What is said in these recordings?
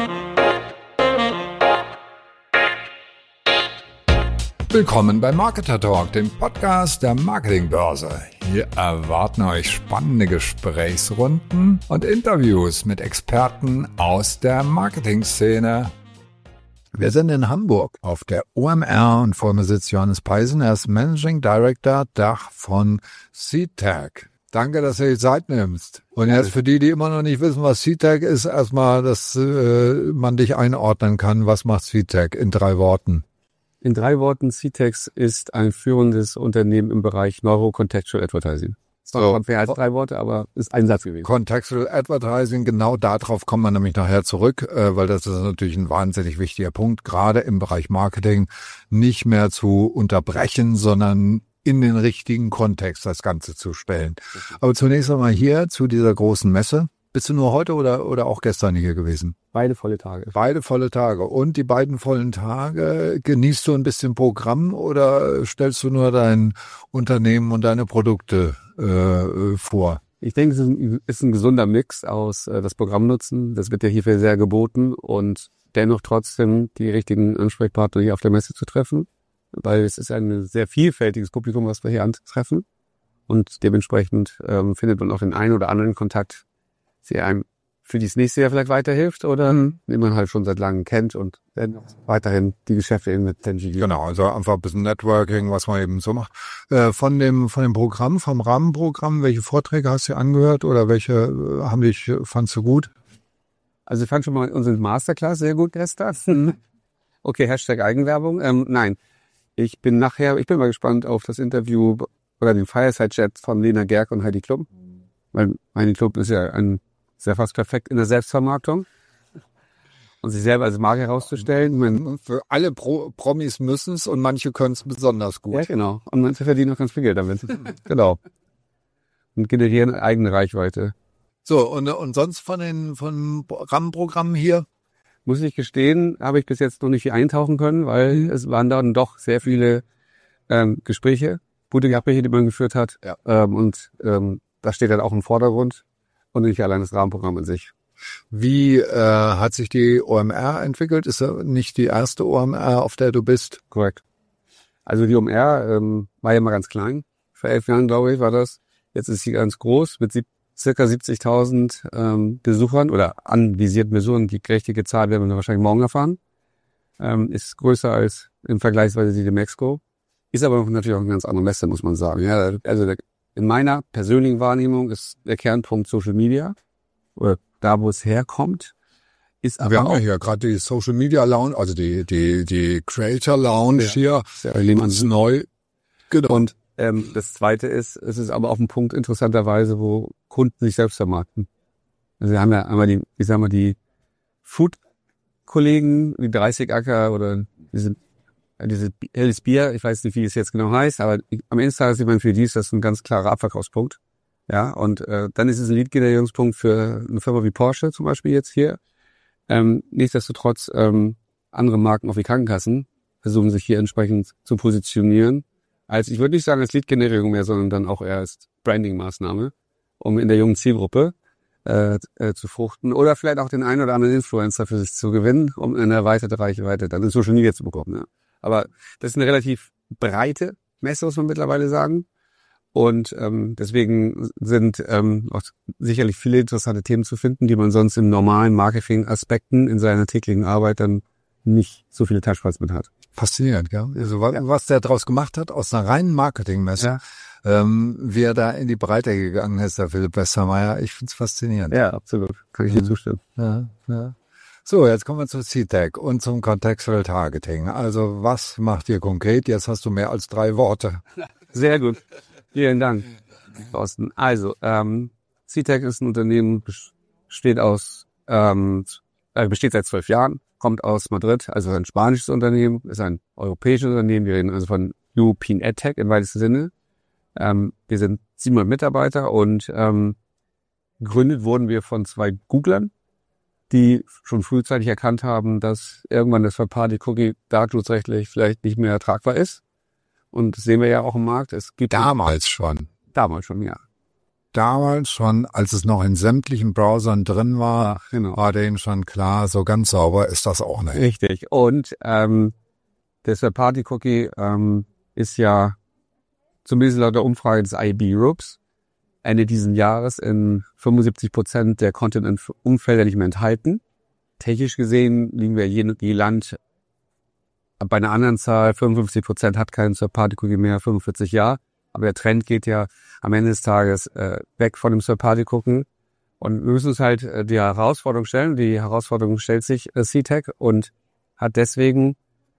Willkommen bei Marketer Talk, dem Podcast der Marketingbörse. Hier erwarten euch spannende Gesprächsrunden und Interviews mit Experten aus der Marketingszene. Wir sind in Hamburg auf der OMR und vor mir sitzt Johannes Peisen. Er ist Managing Director Dach von CTAG. Danke, dass du die Zeit nimmst. Und jetzt für die immer noch nicht wissen, was CTAG ist, erstmal, dass man dich einordnen kann. Was macht CTAG in 3 Worten? In 3 Worten, CTAG ist ein führendes Unternehmen im Bereich Neuro-Contextual Advertising. Das ist noch mehr als 3 Worte, aber ist ein Satz gewesen. Contextual Advertising, genau darauf kommen wir nämlich nachher zurück, weil das ist natürlich ein wahnsinnig wichtiger Punkt, gerade im Bereich Marketing nicht mehr zu unterbrechen, sondern in den richtigen Kontext das Ganze zu stellen. Aber zunächst einmal hier zu dieser großen Messe. Bist du nur heute oder auch gestern hier gewesen? Beide volle Tage. Beide volle Tage. Und die beiden vollen Tage, genießt du ein bisschen Programm oder stellst du nur dein Unternehmen und deine Produkte vor? Ich denke, es ist ein gesunder Mix aus das Programm nutzen. Das wird ja hierfür sehr geboten und dennoch trotzdem die richtigen Ansprechpartner hier auf der Messe zu treffen, weil es ist ein sehr vielfältiges Publikum, was wir hier antreffen und dementsprechend findet man auch den einen oder anderen Kontakt, der einem für das nächste Jahr vielleicht weiterhilft oder den man halt schon seit langem kennt und dann weiterhin die Geschäfte eben mit intensiviert. Genau, also einfach ein bisschen Networking, was man eben so macht. Von dem Programm, vom Rahmenprogramm, welche Vorträge hast du angehört oder welche fandst du gut? Also ich fand schon mal unsere Masterclass sehr gut gestern. Okay, Hashtag Eigenwerbung. Nein, ich bin mal gespannt auf das Interview oder den Fireside-Chat von Lena Gerck und Heidi Klum. Weil Heidi Klum ist ja sehr fast perfekt in der Selbstvermarktung und sich selber als Marke herauszustellen. Für alle Promis müssen es und manche können es besonders gut. Ja, genau. Und manche verdienen auch ganz viel Geld damit. Genau. Und generieren eigene Reichweite. So, und sonst von Rahmenprogrammen hier? Muss ich gestehen, habe ich bis jetzt noch nicht hier eintauchen können, weil es waren dann doch sehr viele Gespräche, gute Gespräche, die man geführt hat. Ja. Das steht dann auch im Vordergrund. Und nicht allein das Rahmenprogramm an sich. Wie hat sich die OMR entwickelt? Ist das nicht die erste OMR, auf der du bist? Korrekt. Also die OMR war ja mal ganz klein. Vor 11 Jahren, glaube ich, war das. Jetzt ist sie ganz groß mit circa 70.000 Besuchern oder anvisierten Besuchern. Die richtige Zahl werden wir wahrscheinlich morgen erfahren. Ist größer als im Vergleichsweise die Demexco. Ist aber natürlich auch eine ganz andere Messe, muss man sagen. Ja, also in meiner persönlichen Wahrnehmung ist der Kernpunkt Social Media, oder da, wo es herkommt, ist aber wir haben ja hier gerade die Social Media Lounge, also die Creator Lounge hier, ganz neu. Genau. Und das Zweite ist, es ist aber auf dem Punkt interessanterweise, wo Kunden sich selbst vermarkten. Also wir haben ja einmal die Food-Kollegen, wie 30 Acker oder diese helles Bier, ich weiß nicht, wie es jetzt genau heißt, aber am Ende des Tages sieht man für die ist das ein ganz klarer Abverkaufspunkt. Ja, und dann ist es ein Lead-Generierungspunkt für eine Firma wie Porsche zum Beispiel jetzt hier. Nichtsdestotrotz andere Marken, auch wie Krankenkassen, versuchen sich hier entsprechend zu positionieren. Ich würde nicht sagen als Lead-Generierung mehr, sondern dann auch eher als Branding-Maßnahme, um in der jungen Zielgruppe zu fruchten oder vielleicht auch den einen oder anderen Influencer für sich zu gewinnen, um eine erweiterte Reichweite dann in Social Media zu bekommen. Ja. Aber das ist eine relativ breite Messe, muss man mittlerweile sagen. Und deswegen sind auch sicherlich viele interessante Themen zu finden, die man sonst im normalen Marketing-Aspekten in seiner täglichen Arbeit dann nicht so viele Touchpoints mit hat. Faszinierend, gell? Also was der daraus gemacht hat, aus einer reinen Marketingmesse, wie er da in die Breite gegangen ist, der Philipp Westermeier, ich find's faszinierend. Ja, absolut. Kann ich dir zustimmen. Ja. So, jetzt kommen wir zu CTAG und zum Contextual Targeting. Also was macht ihr konkret? Jetzt hast du mehr als 3 Worte. Sehr gut. Vielen Dank, Thorsten. Also, CTAG ist ein Unternehmen, besteht seit 12 Jahren, kommt aus Madrid, also ein spanisches Unternehmen, ist ein europäisches Unternehmen. Wir reden also von European AdTech im weitesten Sinne. Wir sind 700 Mitarbeiter und gegründet wurden wir von 2 Googlern, die schon frühzeitig erkannt haben, dass irgendwann das Third-Party-Cookie datenschutzrechtlich vielleicht nicht mehr tragbar ist. Und das sehen wir ja auch im Markt. Es gibt damals schon, ja. damals schon, als es noch in sämtlichen Browsern drin war, war denen schon klar, so ganz sauber ist das auch nicht. Richtig. Und der Third-Party-Cookie ist ja zumindest laut der Umfrage des IAB Groups Ende diesen Jahres in 75% der Content-Umfelder nicht mehr enthalten. Technisch gesehen liegen wir je Land bei einer anderen Zahl. 55% hat keinen Third-Party-Cookie mehr, 45 ja. Aber der Trend geht ja am Ende des Tages weg von dem Third-Party-Cookie. Und wir müssen uns halt die Herausforderung stellen. Die Herausforderung stellt sich CTech und hat deswegen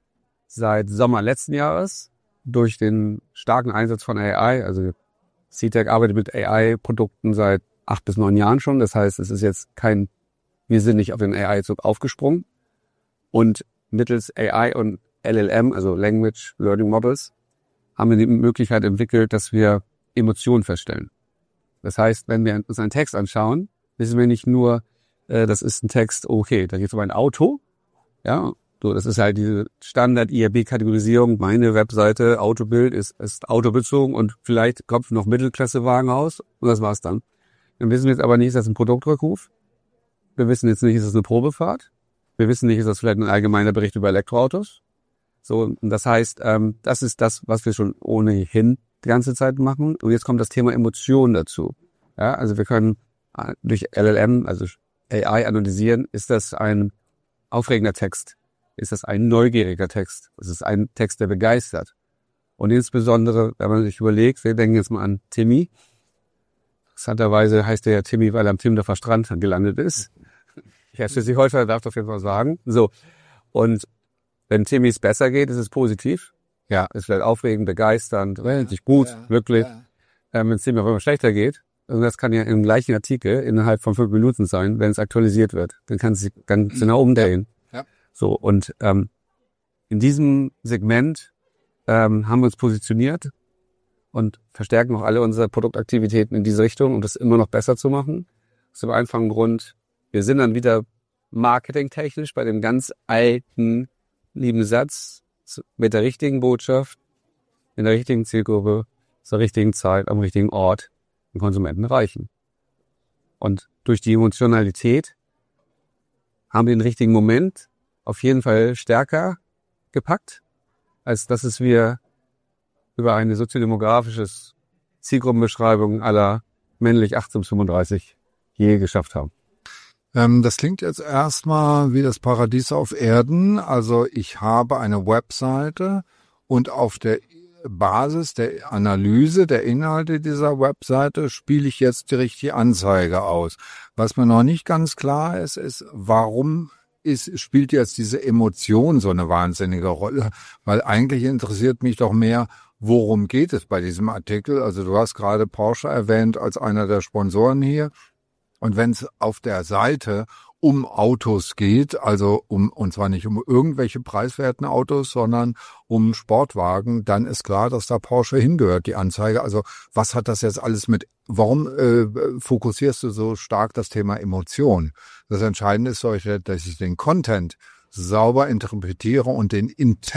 seit Sommer letzten Jahres durch den starken Einsatz von AI, also CTech arbeitet mit AI-Produkten seit 8 bis 9 Jahren schon. Das heißt, es ist jetzt wir sind nicht auf den AI-Zug aufgesprungen. Und mittels AI und LLM, also Language Learning Models, haben wir die Möglichkeit entwickelt, dass wir Emotionen feststellen. Das heißt, wenn wir uns einen Text anschauen, wissen wir nicht nur, das ist ein Text, okay, da geht es um ein Auto. Ja, so, das ist halt diese Standard-IAB-Kategorisierung. Meine Webseite, Autobild ist autobezogen und vielleicht kommt noch Mittelklassewagen raus und das war's dann. Dann wissen wir jetzt aber nicht, ist das ein Produktrückruf? Wir wissen jetzt nicht, ist das eine Probefahrt? Wir wissen nicht, ist das vielleicht ein allgemeiner Bericht über Elektroautos? So, und das heißt, das ist das, was wir schon ohnehin die ganze Zeit machen. Und jetzt kommt das Thema Emotion dazu. Ja, also wir können durch LLM, also AI analysieren, ist das ein aufregender Text? Ist das ein neugieriger Text? Ist es ein Text, der begeistert? Und insbesondere, wenn man sich überlegt, wir denken jetzt mal an Timmy. Interessanterweise heißt er ja Timmy, weil er am Timdorfer Strand gelandet ist. Ich heiße Schleswig-Holstein, darf das jetzt mal sagen. So. Und wenn Timmy es besser geht, ist es positiv. Ja, ist vielleicht aufregend, begeisternd, sich gut, glücklich. Wenn es Timmy auf einmal schlechter geht, also das kann ja im gleichen Artikel innerhalb von 5 Minuten sein, wenn es aktualisiert wird. Dann kann es sich ganz genau umdrehen. Ja. So, und in diesem Segment haben wir uns positioniert und verstärken auch alle unsere Produktaktivitäten in diese Richtung, um das immer noch besser zu machen. Aus dem einfachen Grund, wir sind dann wieder marketingtechnisch bei dem ganz alten, lieben Satz, mit der richtigen Botschaft, in der richtigen Zielgruppe, zur richtigen Zeit, am richtigen Ort den Konsumenten erreichen. Und durch die Emotionalität haben wir den richtigen Moment auf jeden Fall stärker gepackt, als dass es wir über eine soziodemografische Zielgruppenbeschreibung aller männlich 18 bis 35 je geschafft haben. Das klingt jetzt erstmal wie das Paradies auf Erden. Also ich habe eine Webseite und auf der Basis der Analyse der Inhalte dieser Webseite spiele ich jetzt die richtige Anzeige aus. Was mir noch nicht ganz klar ist, warum spielt jetzt diese Emotion so eine wahnsinnige Rolle? Weil eigentlich interessiert mich doch mehr, worum geht es bei diesem Artikel? Also du hast gerade Porsche erwähnt als einer der Sponsoren hier. Und wenn es auf der Seite um Autos geht, also und zwar nicht um irgendwelche preiswerten Autos, sondern um Sportwagen, dann ist klar, dass da Porsche hingehört, die Anzeige. Also was hat das jetzt alles warum fokussierst du so stark das Thema Emotion? Das Entscheidende ist, dass ich den Content sauber interpretiere und den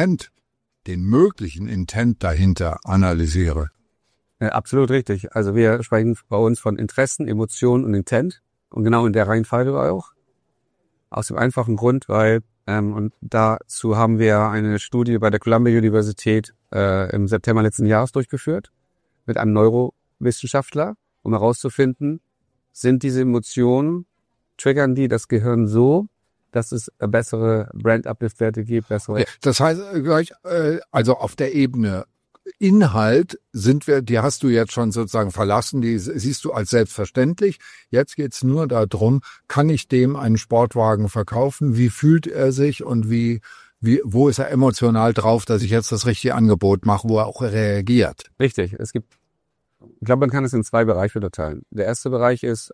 möglichen Intent dahinter analysiere. Absolut richtig. Also wir sprechen bei uns von Interessen, Emotionen und Intent. Und genau in der Reihenfolge auch. Aus dem einfachen Grund, weil, und dazu haben wir eine Studie bei der Columbia Universität im September letzten Jahres durchgeführt mit einem Neurowissenschaftler, um herauszufinden, sind diese Emotionen, triggern die das Gehirn so, dass es bessere Brand-Uplift-Werte gibt, bessere... Das heißt, also auf der Ebene Inhalt die hast du jetzt schon sozusagen verlassen, die siehst du als selbstverständlich. Jetzt geht's nur darum, kann ich dem einen Sportwagen verkaufen? Wie fühlt er sich und wo ist er emotional drauf, dass ich jetzt das richtige Angebot mache, wo er auch reagiert? Richtig. Ich glaube, man kann es in 2 Bereiche unterteilen. Der erste Bereich ist,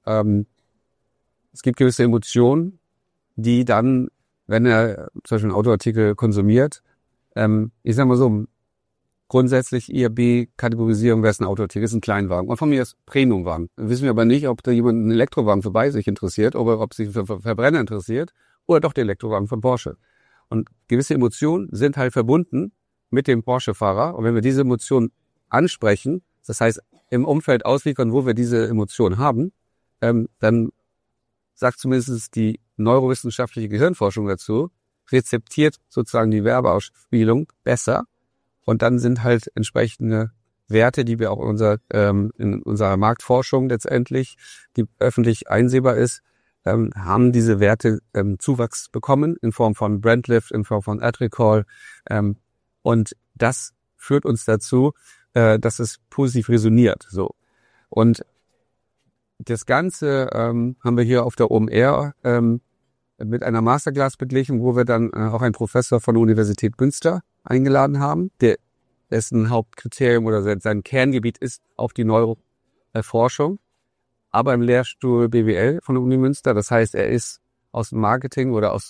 es gibt gewisse Emotionen, die dann, wenn er zum Beispiel einen Autoartikel konsumiert, ich sag mal so, grundsätzlich IAB-Kategorisierung wäre es ein Autoartikel, ist ein Kleinwagen. Und von mir ist Premiumwagen. Wissen wir aber nicht, ob da jemand einen Elektrowagen vorbei sich interessiert, oder ob sich für Verbrenner interessiert, oder doch der Elektrowagen von Porsche. Und gewisse Emotionen sind halt verbunden mit dem Porsche-Fahrer. Und wenn wir diese Emotionen ansprechen, das heißt im Umfeld ausliefern, wo wir diese Emotion haben, dann sagt zumindest die neurowissenschaftliche Gehirnforschung dazu, rezeptiert sozusagen die Werbeausspielung besser. Und dann sind halt entsprechende Werte, die wir auch in unserer Marktforschung letztendlich, die öffentlich einsehbar ist, haben diese Werte Zuwachs bekommen in Form von Brandlift, in Form von Ad Recall. Und das führt uns dazu, dass es positiv resoniert. So. Und das Ganze haben wir hier auf der OMR mit einer Masterclass beglichen, wo wir dann auch einen Professor von der Universität Münster eingeladen haben, dessen Hauptkriterium oder sein Kerngebiet ist auch die Neuroforschung, aber im Lehrstuhl BWL von der Uni Münster. Das heißt, er ist aus dem Marketing oder aus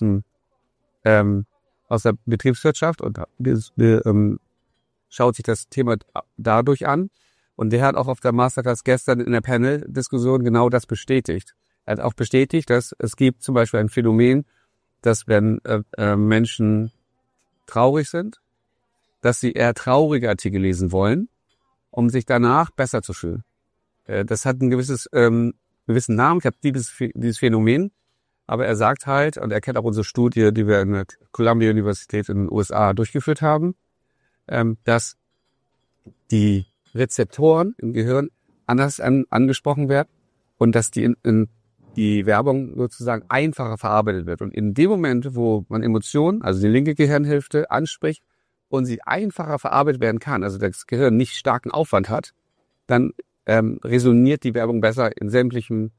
der Betriebswirtschaft und schaut sich das Thema dadurch an. Und der hat auch auf der Masterclass gestern in der Panel-Diskussion genau das bestätigt. Er hat auch bestätigt, dass es gibt zum Beispiel ein Phänomen, dass wenn Menschen traurig sind, dass sie eher traurige Artikel lesen wollen, um sich danach besser zu fühlen. Das hat einen gewissen Namen, ich habe dieses Phänomen, aber er sagt halt, und er kennt auch unsere Studie, die wir in der Columbia Universität in den USA durchgeführt haben, dass die Rezeptoren im Gehirn anders angesprochen werden und dass die die Werbung sozusagen einfacher verarbeitet wird. Und in dem Moment, wo man Emotionen, also die linke Gehirnhälfte, anspricht und sie einfacher verarbeitet werden kann, also das Gehirn nicht starken Aufwand hat, dann resoniert die Werbung besser in sämtlichen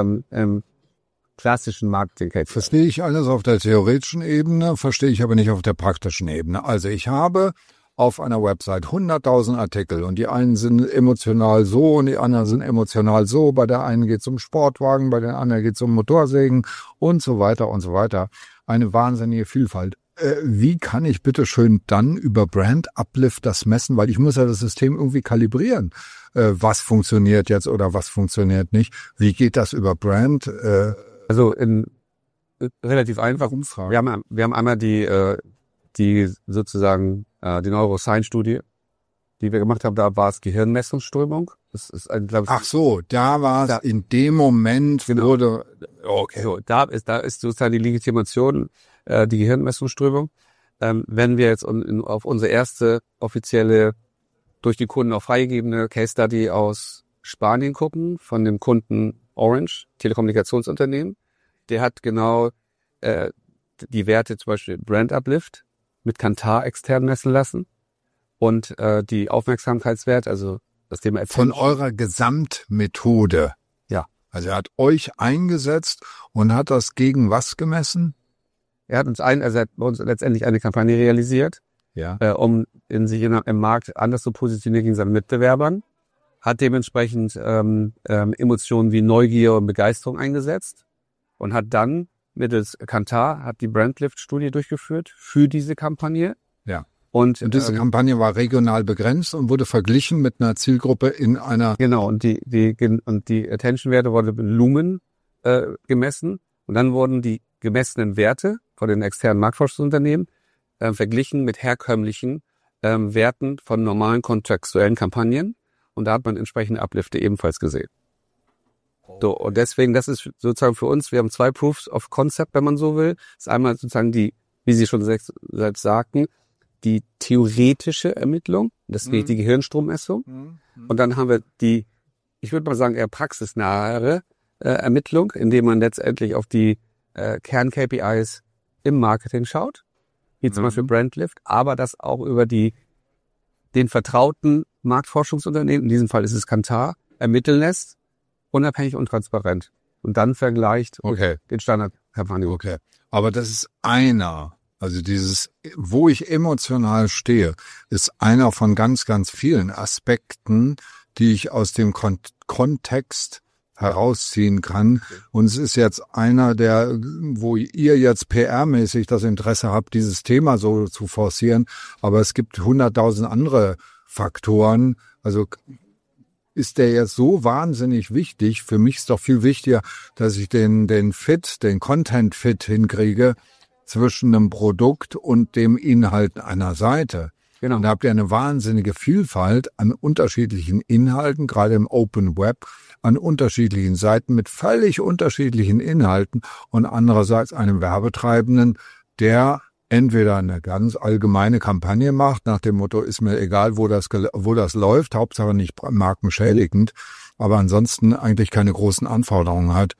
klassischen Marketing. Verstehe ich alles auf der theoretischen Ebene, verstehe ich aber nicht auf der praktischen Ebene. Also ich habe auf einer Website 100.000 Artikel und die einen sind emotional so und die anderen sind emotional so. Bei der einen geht es um Sportwagen, bei der anderen geht es um Motorsägen und so weiter und so weiter. Eine wahnsinnige Vielfalt. Wie kann ich bitte schön dann über Brand Uplift das messen? Weil ich muss ja das System irgendwie kalibrieren. Was funktioniert jetzt oder was funktioniert nicht? Wie geht das über Brand? Also relativ einfach. Umfrage. Wir haben einmal die sozusagen die Neuroscience-Studie, die wir gemacht haben. Da war es Gehirnmessungsströmung. Das ist glaube ich. Ach so, da war es in dem Moment wurde. Okay. So, da ist sozusagen die Legitimation die Gehirnmessungsströmung. Wenn wir jetzt auf unsere erste offizielle, durch die Kunden auch freigegebene Case Study aus Spanien gucken, von dem Kunden Orange, Telekommunikationsunternehmen, der hat genau die Werte, zum Beispiel Brand Uplift, mit Kantar extern messen lassen und die Aufmerksamkeitswert, also das Thema Attention. Von eurer Gesamtmethode. Ja. Also er hat euch eingesetzt und hat das gegen was gemessen? Er hat uns letztendlich eine Kampagne realisiert, ja, um sich im Markt anders zu positionieren gegen seine Mitbewerbern, hat dementsprechend Emotionen wie Neugier und Begeisterung eingesetzt und hat dann mittels Kantar die Brandlift-Studie durchgeführt für diese Kampagne. Ja. Und diese Kampagne war regional begrenzt und wurde verglichen mit einer Zielgruppe in einer... Genau, und die Attention-Werte wurden mit Lumen gemessen und dann wurden die gemessenen Werte von den externen Marktforschungsunternehmen verglichen mit herkömmlichen Werten von normalen kontextuellen Kampagnen und da hat man entsprechende Uplifte ebenfalls gesehen. So, und deswegen, das ist sozusagen für uns, wir haben 2 Proofs of Concept, wenn man so will. Das ist einmal sozusagen die, wie Sie schon selbst sagten, die theoretische Ermittlung, das ist die Gehirnstrommessung. Und dann haben wir die, ich würde mal sagen, eher praxisnahere Ermittlung, indem man letztendlich auf die Kern-KPIs im Marketing schaut, wie zum Beispiel Brandlift, aber das auch über den vertrauten Marktforschungsunternehmen, in diesem Fall ist es Kantar, ermitteln lässt, unabhängig und transparent. Und dann vergleicht den Standardkampagnen. Okay, aber das ist einer, also dieses, wo ich emotional stehe, ist einer von ganz, ganz vielen Aspekten, die ich aus dem Kontext herausziehen kann. Und es ist jetzt einer der, wo ihr jetzt PR-mäßig das Interesse habt, dieses Thema so zu forcieren. Aber es gibt 100.000 andere Faktoren. Also ist der jetzt so wahnsinnig wichtig? Für mich ist doch viel wichtiger, dass ich den Content-Fit hinkriege zwischen einem Produkt und dem Inhalt einer Seite. Genau. Und da habt ihr eine wahnsinnige Vielfalt an unterschiedlichen Inhalten, gerade im Open Web, an unterschiedlichen Seiten mit völlig unterschiedlichen Inhalten und andererseits einem Werbetreibenden, der entweder eine ganz allgemeine Kampagne macht, nach dem Motto, ist mir egal, wo das läuft, Hauptsache nicht markenschädigend, aber ansonsten eigentlich keine großen Anforderungen hat.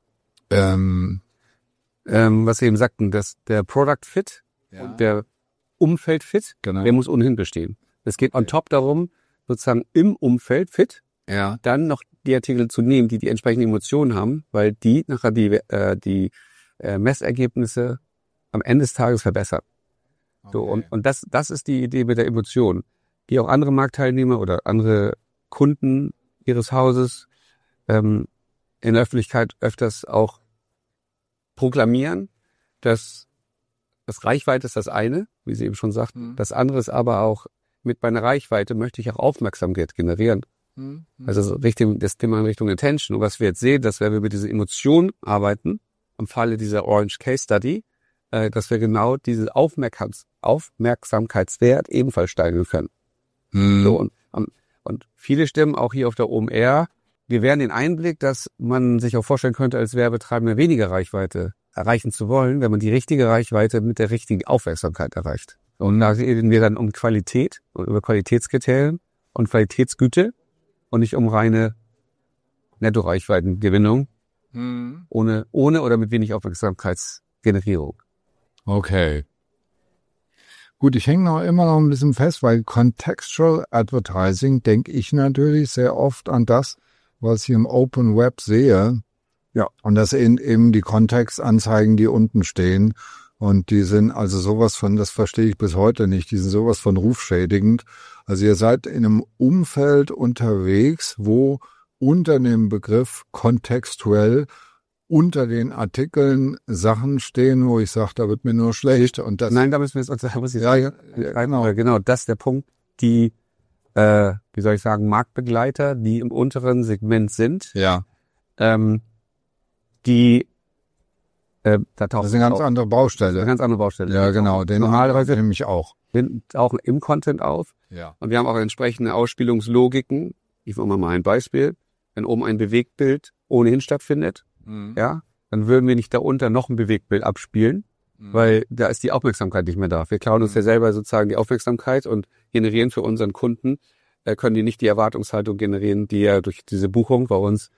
Was Sie eben sagten, dass der Product Fit und der Umfeld Fit, Genau. der muss ohnehin bestehen. Es geht on top darum, sozusagen im Umfeld Fit, dann noch die Artikel zu nehmen, die entsprechenden Emotionen haben, weil die nachher die Messergebnisse am Ende des Tages verbessern. Okay. So, und das ist die Idee mit der Emotion, die auch andere Marktteilnehmer oder andere Kunden ihres Hauses in der Öffentlichkeit öfters auch proklamieren, dass das Reichweite ist das eine, wie Sie eben schon sagten. Das andere ist aber auch, mit meiner Reichweite möchte ich auch Aufmerksamkeit generieren. Also das Thema in Richtung Attention. Und was wir jetzt sehen, dass wenn wir mit dieser Emotion arbeiten, im Falle dieser Orange Case Study, dass wir genau diese Aufmerksamkeitswert ebenfalls steigern können. So, und viele Stimmen auch hier auf der OMR, wir werden den Einblick, dass man sich auch vorstellen könnte, als Werbetreibender weniger Reichweite erreichen zu wollen, wenn man die richtige Reichweite mit der richtigen Aufmerksamkeit erreicht. Und da reden wir dann um Qualität, über Qualitätskriterien und Qualitätsgüte und nicht um reine Netto-Reichweitengewinnung ohne oder mit wenig Aufmerksamkeitsgenerierung. Okay. Gut, ich hänge immer noch ein bisschen fest, weil Contextual Advertising denke ich natürlich sehr oft an das, was ich im Open Web sehe. Ja. Und das sind eben die Kontextanzeigen, die unten stehen. Und die sind also sowas von, das verstehe ich bis heute nicht, die sind sowas von rufschädigend. Also ihr seid in einem Umfeld unterwegs, wo unter dem Begriff kontextuell unter den Artikeln Sachen stehen, wo ich sage, da wird mir nur schlecht. Und das Nein, da müssen wir jetzt genau, das ist der Punkt, die, wie soll ich sagen, Marktbegleiter, die im unteren Segment sind, die da taucht das ist eine ganz andere Baustelle. Eine ganz andere Baustelle. Ja, genau, den normalerweise nämlich auch. Sind auch im Content auf. Ja. Und wir haben auch entsprechende Ausspielungslogiken. Ich mache mal ein Beispiel. Wenn oben ein Bewegtbild ohnehin stattfindet, ja, dann würden wir nicht darunter noch ein Bewegtbild abspielen, weil da ist die Aufmerksamkeit nicht mehr da. Wir klauen uns ja selber sozusagen die Aufmerksamkeit und generieren für unseren Kunden, können die nicht die Erwartungshaltung generieren, die er durch diese Buchung bei uns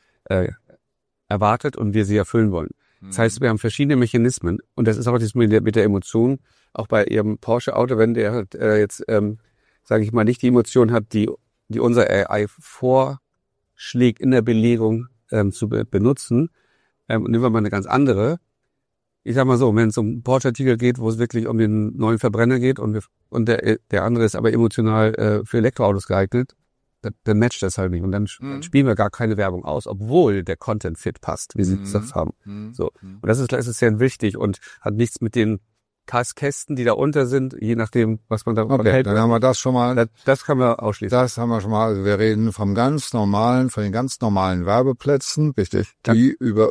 erwartet und wir sie erfüllen wollen. Das heißt, wir haben verschiedene Mechanismen und das ist auch das mit der Emotion, auch bei Ihrem Porsche-Auto, wenn der jetzt, sage ich mal, nicht die Emotion hat, die unser AI vorschlägt in der Belegung zu benutzen, nehmen wir mal eine ganz andere. Ich sag mal so, wenn es um Porsche-Artikel geht, wo es wirklich um den neuen Verbrenner geht und der andere ist aber emotional für Elektroautos geeignet, dann matcht das halt nicht. Und dann spielen wir gar keine Werbung aus, obwohl der Content fit passt, wie Sie das haben. So. Und das ist sehr wichtig und hat nichts mit den Kästen, die da unter sind, je nachdem, was man davon hält. Dann haben wir das schon mal. Das kann man ausschließen. Das haben wir schon mal. Also wir reden von den ganz normalen Werbeplätzen, richtig, die über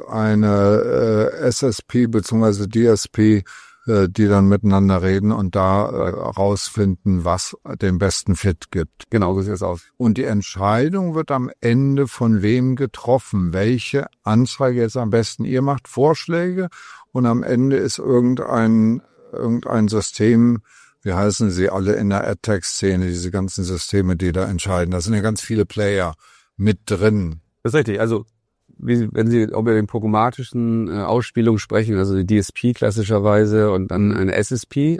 irgendeine SSP bzw. DSP, die dann miteinander reden und da rausfinden, was den besten Fit gibt. Genau, so sieht es aus. Und die Entscheidung wird am Ende von wem getroffen? Welche Anzeige jetzt am besten? Ihr macht Vorschläge und am Ende ist irgendein System, wie heißen sie alle in der AdTech-Szene, diese ganzen Systeme, die da entscheiden. Da sind ja ganz viele Player mit drin. Das ist richtig. Also wenn Sie über den programmatischen Ausspielungen sprechen, also die DSP klassischerweise und dann eine SSP,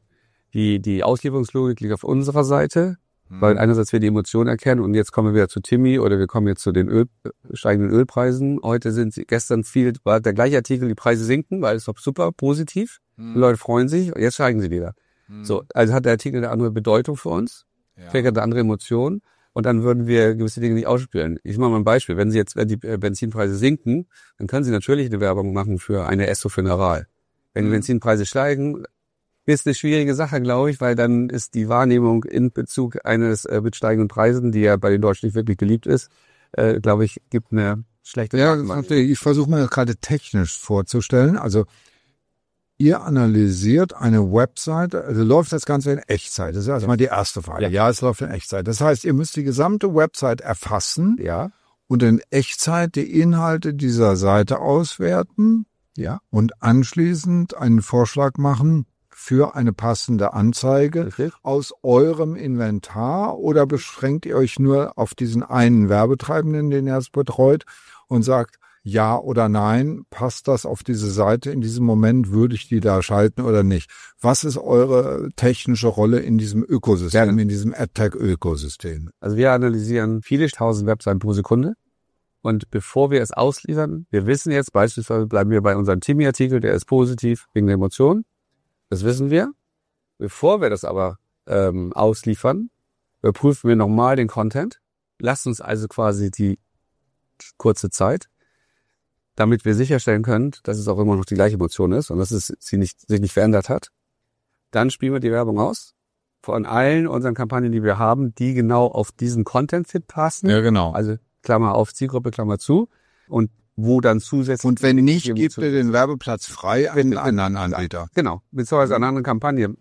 die Auslieferungslogik liegt auf unserer Seite, weil einerseits wir die Emotionen erkennen und jetzt kommen wir wieder zu Timmy oder wir kommen jetzt zu den steigenden Ölpreisen. Gestern war der gleiche Artikel, die Preise sinken, weil es doch super positiv. Die Leute freuen sich, jetzt steigen sie wieder. So, also hat der Artikel eine andere Bedeutung für uns, triggert eine andere Emotion. Und dann würden wir gewisse Dinge nicht ausspielen. Ich mache mal ein Beispiel. Wenn die Benzinpreise sinken, dann können Sie natürlich eine Werbung machen für eine Esso für eine Aral. Wenn die Benzinpreise steigen, ist eine schwierige Sache, glaube ich, weil dann ist die Wahrnehmung in Bezug eines mit steigenden Preisen, die ja bei den Deutschen nicht wirklich beliebt ist, glaube ich, gibt eine schlechte Ja, ich versuche mir gerade technisch vorzustellen. Also ihr analysiert eine Webseite, also läuft das Ganze in Echtzeit. Das ist erstmal die erste Frage. Ja, es läuft in Echtzeit. Das heißt, ihr müsst die gesamte Website erfassen und in Echtzeit die Inhalte dieser Seite auswerten und anschließend einen Vorschlag machen für eine passende Anzeige aus eurem Inventar, oder beschränkt ihr euch nur auf diesen einen Werbetreibenden, den ihr jetzt betreut, und sagt, ja oder nein, passt das auf diese Seite in diesem Moment, würde ich die da schalten oder nicht? Was ist eure technische Rolle in diesem Ökosystem, in diesem AdTech-Ökosystem? Also wir analysieren viele tausend Webseiten pro Sekunde. Und bevor wir es ausliefern, wir wissen jetzt beispielsweise, bleiben wir bei unserem Timmy-Artikel, der ist positiv wegen der Emotionen. Das wissen wir. Bevor wir das aber ausliefern, überprüfen wir nochmal den Content. Lasst uns also quasi die kurze Zeit, damit wir sicherstellen können, dass es auch immer noch die gleiche Emotion ist und dass es sich nicht verändert hat. Dann spielen wir die Werbung aus von allen unseren Kampagnen, die wir haben, die genau auf diesen Content-Fit passen. Ja, genau. Also Klammer auf, Zielgruppe, Klammer zu. Und wo dann zusätzlich... Und wenn nicht, gibt ihr den Werbeplatz frei an einen anderen Anbieter. Genau, beziehungsweise an andere Kampagnen.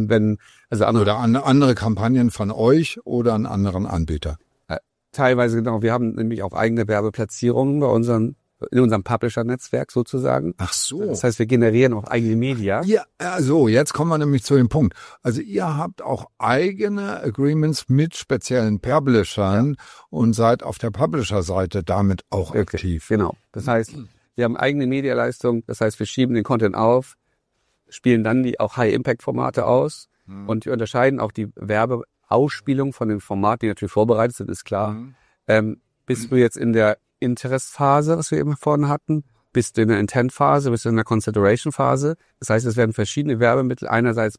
Oder an andere Kampagnen von euch oder an anderen Anbieter. Teilweise, genau. Wir haben nämlich auch eigene Werbeplatzierungen in unserem Publisher-Netzwerk sozusagen. Ach so. Das heißt, wir generieren auch eigene Media. Ja, also jetzt kommen wir nämlich zu dem Punkt. Also ihr habt auch eigene Agreements mit speziellen Publishern und seid auf der Publisher-Seite damit auch aktiv. Genau. Das heißt, wir haben eigene Medialeistung. Das heißt, wir schieben den Content auf, spielen dann die auch High-Impact-Formate aus und wir unterscheiden auch die Werbeausspielung von den Formaten, die natürlich vorbereitet sind, ist klar. Bist du jetzt in der Interest-Phase, was wir eben vorhin hatten, bist du in der Intent-Phase, bist du in der Consideration-Phase. Das heißt, es werden verschiedene Werbemittel einerseits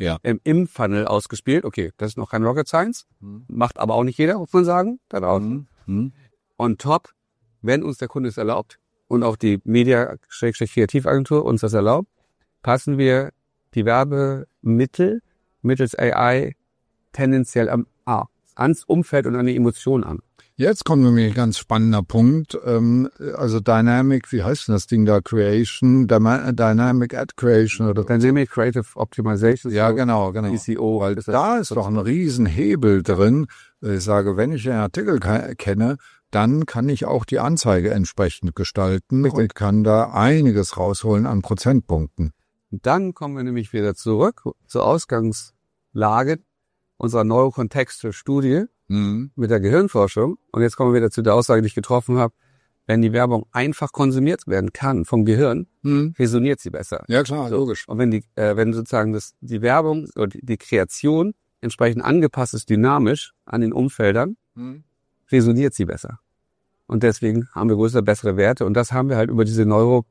im Funnel ausgespielt. Okay, das ist noch kein Rocket Science, macht aber auch nicht jeder, muss man sagen, da draußen. On top, wenn uns der Kunde es erlaubt und auch die Media-Kreativagentur uns das erlaubt, passen wir die Werbemittel mittels AI tendenziell ans Umfeld und an die Emotionen an. Jetzt kommt nämlich ein ganz spannender Punkt. Also Dynamic, wie heißt denn das Ding da? Creation, Dynamic Ad Creation oder Dynamic Creative Optimization. Ja, genau. DCO. Weil da ist doch ein Riesenhebel drin. Ich sage, wenn ich den Artikel kenne, dann kann ich auch die Anzeige entsprechend gestalten und kann da einiges rausholen an Prozentpunkten. Dann kommen wir nämlich wieder zurück zur Ausgangslage unserer Neurokontexte-Studie mit der Gehirnforschung. Und jetzt kommen wir wieder zu der Aussage, die ich getroffen habe. Wenn die Werbung einfach konsumiert werden kann vom Gehirn, resoniert sie besser. Ja klar, logisch. Und wenn sozusagen die Werbung oder die Kreation entsprechend angepasst ist, dynamisch an den Umfeldern, resoniert sie besser. Und deswegen haben wir größere, bessere Werte. Und das haben wir halt über diese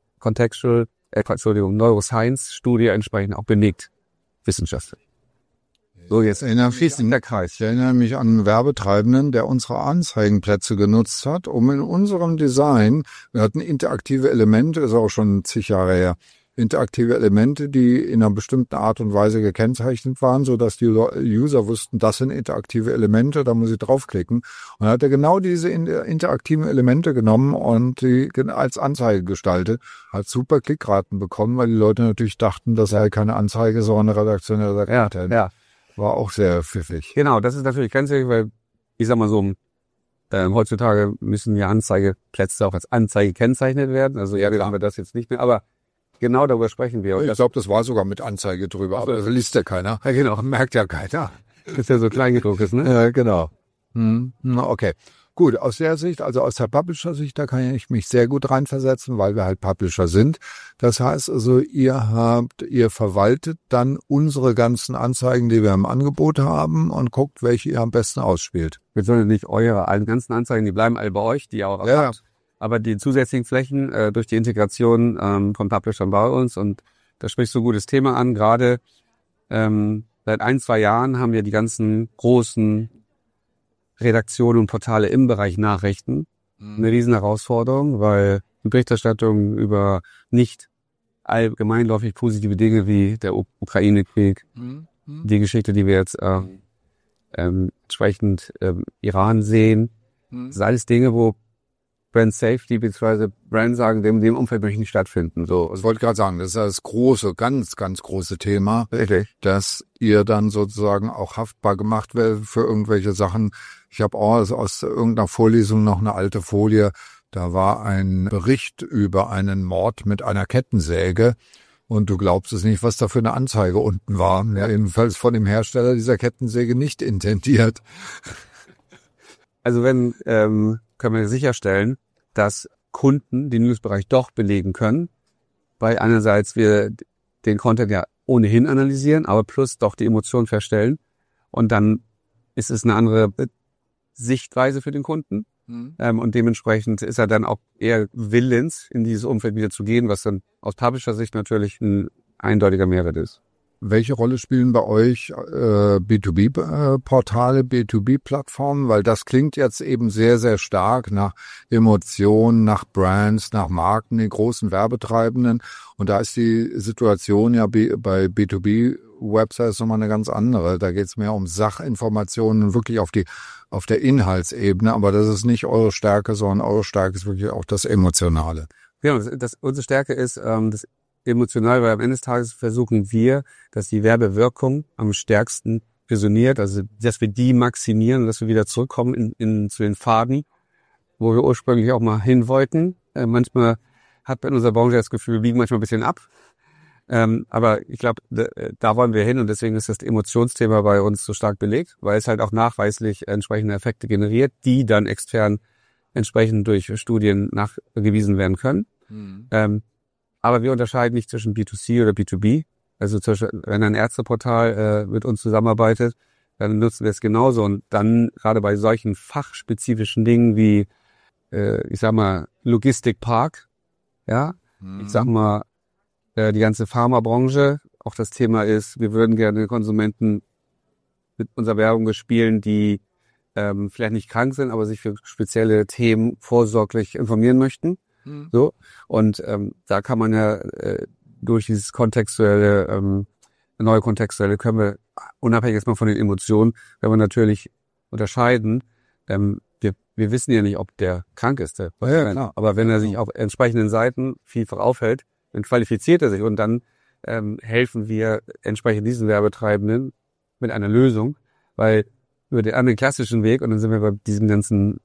Neuroscience-Studie entsprechend auch belegt, wissenschaftlich. So, jetzt schließt der Kreis. Ich erinnere mich an einen Werbetreibenden, der unsere Anzeigenplätze genutzt hat, um in unserem Design, wir hatten interaktive Elemente, ist auch schon zig Jahre her, interaktive Elemente, die in einer bestimmten Art und Weise gekennzeichnet waren, so dass die User wussten, das sind interaktive Elemente, da muss ich draufklicken. Und dann hat er genau diese interaktiven Elemente genommen und die als Anzeige gestaltet, hat super Klickraten bekommen, weil die Leute natürlich dachten, das sei keine Anzeige, sondern eine redaktionelle Content. Ja. War auch sehr pfiffig. Genau, das ist natürlich ganz wichtig, weil, ich sag mal so, heutzutage müssen ja Anzeigeplätze auch als Anzeige gekennzeitigt werden. Also ja, haben wir das jetzt nicht mehr, aber genau darüber sprechen wir. Ich glaube, das war sogar mit Anzeige drüber, aber das liest ja keiner. Ja, genau. Merkt ja keiner. Ist ja so kleingedruckt ist, ne? Ja, genau. Okay. Gut, aus der Sicht, also aus der Publisher-Sicht, da kann ich mich sehr gut reinversetzen, weil wir halt Publisher sind. Das heißt also, ihr verwaltet dann unsere ganzen Anzeigen, die wir im Angebot haben und guckt, welche ihr am besten ausspielt. Wir sollen nicht alle ganzen Anzeigen, die bleiben alle bei euch, die ihr auch habt. Aber die zusätzlichen Flächen durch die Integration von Publishern bei uns, und da sprichst du ein gutes Thema an. Gerade seit 1-2 Jahren haben wir die ganzen großen Redaktionen und Portale im Bereich Nachrichten. Eine riesen Herausforderung, weil die Berichterstattung über nicht allgemeinläufig positive Dinge wie der Ukraine-Krieg, die Geschichte, die wir jetzt entsprechend Iran sehen, das sind alles Dinge, wo Brand Safety bzw. Brand sagen, in dem Umfeld möchte ich nicht stattfinden. So. Ich wollte gerade sagen, das ist das große, ganz, ganz große Thema, Richtig. dass ihr dann sozusagen auch haftbar gemacht werdet für irgendwelche Sachen. Ich habe auch aus irgendeiner Vorlesung noch eine alte Folie, da war ein Bericht über einen Mord mit einer Kettensäge und du glaubst es nicht, was da für eine Anzeige unten war. Ja, jedenfalls von dem Hersteller dieser Kettensäge nicht intendiert. Also können wir sicherstellen, dass Kunden den Newsbereich doch belegen können, weil einerseits wir den Content ja ohnehin analysieren, aber plus doch die Emotionen feststellen und dann ist es eine andere Sichtweise für den Kunden und dementsprechend ist er dann auch eher willens, in dieses Umfeld wieder zu gehen, was dann aus Publisher-Sicht natürlich ein eindeutiger Mehrwert ist. Welche Rolle spielen bei euch B2B-Portale, B2B-Plattformen? Weil das klingt jetzt eben sehr, sehr stark nach Emotionen, nach Brands, nach Marken, den großen Werbetreibenden. Und da ist die Situation ja bei B2B-Websites nochmal eine ganz andere. Da geht es mehr um Sachinformationen, wirklich auf der Inhaltsebene. Aber das ist nicht eure Stärke, sondern eure Stärke ist wirklich auch das Emotionale. Genau, unsere Stärke ist das emotional, weil am Ende des Tages versuchen wir, dass die Werbewirkung am stärksten resoniert, also dass wir die maximieren und dass wir wieder zurückkommen zu den Faden, wo wir ursprünglich auch mal hin wollten. Manchmal hat man in unserer Branche das Gefühl, wir biegen manchmal ein bisschen ab. Aber ich glaube, da wollen wir hin und deswegen ist das Emotionsthema bei uns so stark belegt, weil es halt auch nachweislich entsprechende Effekte generiert, die dann extern entsprechend durch Studien nachgewiesen werden können. Aber wir unterscheiden nicht zwischen B2C oder B2B. Also wenn ein Ärzteportal mit uns zusammenarbeitet, dann nutzen wir es genauso. Und dann gerade bei solchen fachspezifischen Dingen wie, ich sag mal, Logistikpark, ja, ich sag mal, die ganze Pharmabranche, auch das Thema ist, wir würden gerne Konsumenten mit unserer Werbung bespielen, die vielleicht nicht krank sind, aber sich für spezielle Themen vorsorglich informieren möchten. So, und da kann man ja durch dieses neue kontextuelle können wir, unabhängig jetzt mal von den Emotionen, können wir natürlich unterscheiden. Wir wissen ja nicht, ob der krank ist. Ja, klar. Aber wenn er sich auf entsprechenden Seiten vielfach aufhält, dann qualifiziert er sich und dann helfen wir entsprechend diesen Werbetreibenden mit einer Lösung, weil über den anderen klassischen Weg, und dann sind wir bei diesem ganzen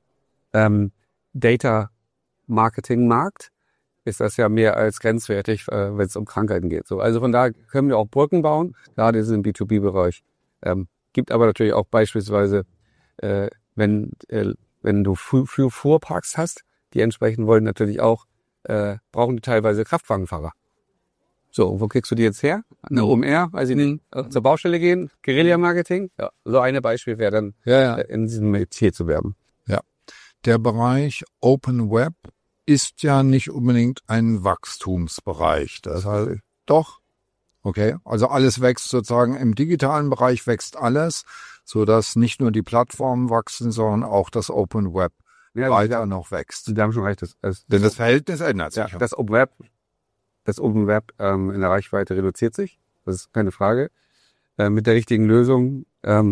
Data-Marketing-Markt, ist das ja mehr als grenzwertig, wenn es um Krankheiten geht. So, also von daher können wir auch Brücken bauen, gerade im B2B-Bereich. Gibt aber natürlich auch beispielsweise, wenn du Fuhrparks hast, die entsprechend wollen natürlich auch, brauchen die teilweise Kraftwagenfahrer. So, wo kriegst du die jetzt her? Eine OMR, weiß ich nicht, zur Baustelle gehen, Guerilla-Marketing. Ja, so ein Beispiel wäre dann in diesem Metier zu werben. Ja, der Bereich Open Web ist ja nicht unbedingt ein Wachstumsbereich. Das heißt, doch, okay, also alles wächst sozusagen, im digitalen Bereich wächst alles, sodass nicht nur die Plattformen wachsen, sondern auch das Open Web weiter noch wächst. Sie haben schon recht. Denn das Verhältnis ändert sich. Ja, das Open Web in der Reichweite reduziert sich, das ist keine Frage. Mit der richtigen Lösung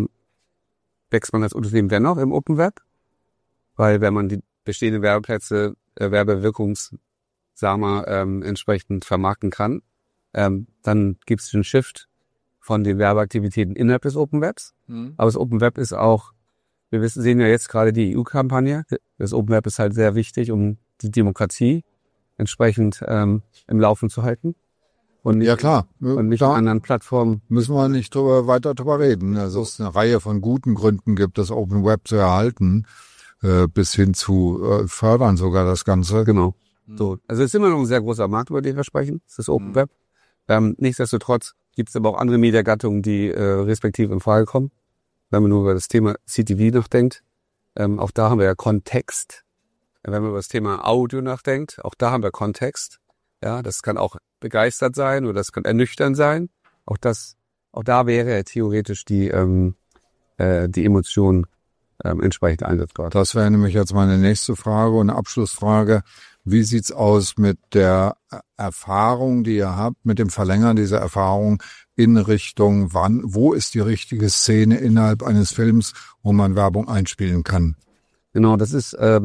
wächst man als Unternehmen dennoch im Open Web, weil wenn man die bestehenden Werbeplätze werbewirkungssamer entsprechend vermarkten kann, dann gibt es den Shift von den Werbeaktivitäten innerhalb des Open Webs. Aber das Open Web ist auch, sehen ja jetzt gerade die EU-Kampagne, das Open Web ist halt sehr wichtig, um die Demokratie entsprechend im Laufen zu halten. Und nicht, ja klar. Und nicht an anderen Plattformen. Müssen wir nicht weiter drüber reden. Also es eine Reihe von guten Gründen gibt, das Open Web zu erhalten, bis hin zu fördern sogar das Ganze. Genau. So, also es ist immer noch ein sehr großer Markt, über den wir sprechen, das ist das Open Web. Nichtsdestotrotz gibt es aber auch andere Mediagattungen, die respektive in Frage kommen. Wenn man nur über das Thema CTV nachdenkt, auch da haben wir ja Kontext. Wenn man über das Thema Audio nachdenkt, auch da haben wir Kontext. Ja, das kann auch begeistert sein oder das kann ernüchternd sein. Auch da wäre theoretisch die Emotion entsprechend einsetzbar. Das wäre nämlich jetzt meine nächste Frage und eine Abschlussfrage. Wie sieht's aus mit der Erfahrung, die ihr habt, mit dem Verlängern dieser Erfahrung in Richtung wo ist die richtige Szene innerhalb eines Films, wo man Werbung einspielen kann? Genau, das ist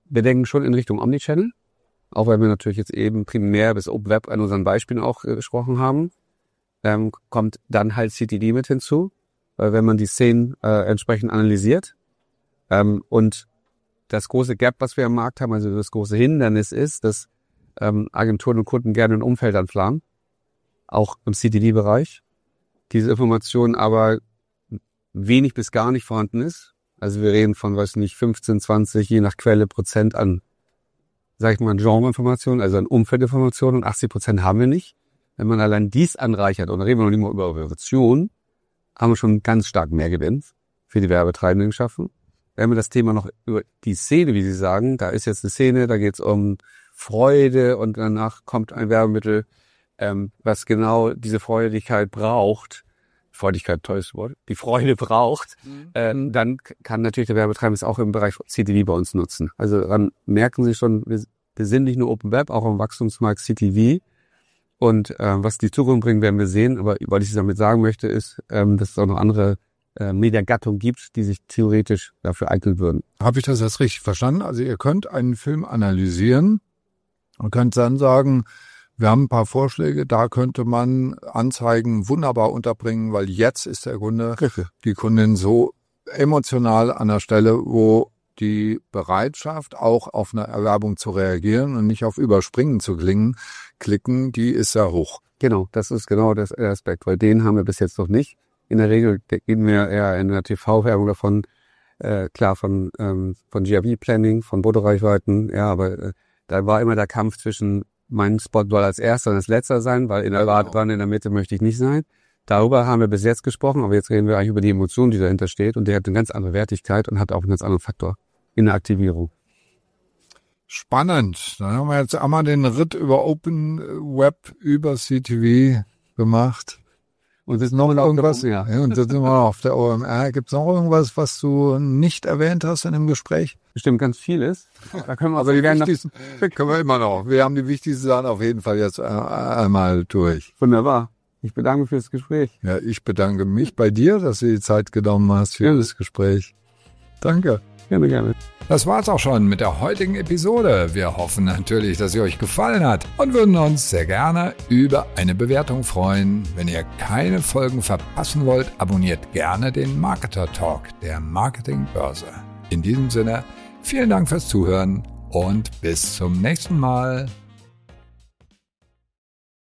wir denken schon in Richtung Omnichannel, auch weil wir natürlich jetzt eben primär bis Open Web an unseren Beispielen auch gesprochen haben. Kommt dann halt CTV mit hinzu, weil wenn man die Szenen entsprechend analysiert und das große Gap, was wir am Markt haben, also das große Hindernis ist, dass Agenturen und Kunden gerne ein Umfeld anplanen, auch im CTV-Bereich, diese Information aber wenig bis gar nicht vorhanden ist. Also wir reden von, 15, 20, je nach Quelle Prozent an, sag ich mal, Genre-Informationen, also an Umfeldinformationen, und 80% haben wir nicht. Wenn man allein dies anreichert, und da reden wir noch nicht mal über Evaluation, haben wir schon ganz stark mehr Gewinn für die Werbetreibenden geschaffen. Wenn wir das Thema noch über die Szene, wie Sie sagen, da ist jetzt eine Szene, da geht es um Freude und danach kommt ein Werbemittel, was genau diese Freudigkeit braucht. Freudigkeit, tolles Wort. Die Freude braucht, dann kann natürlich der Werbetreibende es auch im Bereich CTV bei uns nutzen. Also daran merken Sie schon, wir sind nicht nur Open Web, auch am Wachstumsmarkt CTV. Und was die Zukunft bringt, werden wir sehen. Aber was ich damit sagen möchte, ist, dass es auch noch andere Mediengattungen gibt, die sich theoretisch dafür eignen würden. Habe ich das jetzt richtig verstanden? Also ihr könnt einen Film analysieren und könnt dann sagen, wir haben ein paar Vorschläge, da könnte man Anzeigen wunderbar unterbringen, weil jetzt ist der Kunde, die Kundin so emotional an der Stelle, wo die Bereitschaft, auch auf eine Erwerbung zu reagieren und nicht auf Überspringen zu klicken, die ist sehr hoch. Genau, das ist genau der Aspekt, weil den haben wir bis jetzt noch nicht. In der Regel gehen wir eher in der TV-Werbung davon, klar von GRV-Planning, von Bodoreichweiten, ja, aber da war immer der Kampf zwischen mein Spot soll als erster und als letzter sein, weil in der Wartewanne in der Mitte möchte ich nicht sein. Darüber haben wir bis jetzt gesprochen, aber jetzt reden wir eigentlich über die Emotion, die dahinter steht, und der hat eine ganz andere Wertigkeit und hat auch einen ganz anderen Faktor in der Aktivierung. Spannend. Dann haben wir jetzt einmal den Ritt über Open Web, über CTV gemacht. Und jetzt noch irgendwas? Ja. Und jetzt sind wir noch auf der OMR. Gibt es noch irgendwas, was du nicht erwähnt hast in dem Gespräch? Bestimmt ganz vieles. Da können wir aber die wichtigsten können wir immer noch. Wir haben die wichtigsten Sachen auf jeden Fall jetzt einmal durch. Wunderbar. Ich bedanke mich für das Gespräch. Ja, ich bedanke mich bei dir, dass du die Zeit genommen hast für das Gespräch. Danke. Gerne, gerne. Das war's auch schon mit der heutigen Episode. Wir hoffen natürlich, dass sie euch gefallen hat und würden uns sehr gerne über eine Bewertung freuen. Wenn ihr keine Folgen verpassen wollt, abonniert gerne den Marketer Talk der Marketingbörse. In diesem Sinne, vielen Dank fürs Zuhören und bis zum nächsten Mal.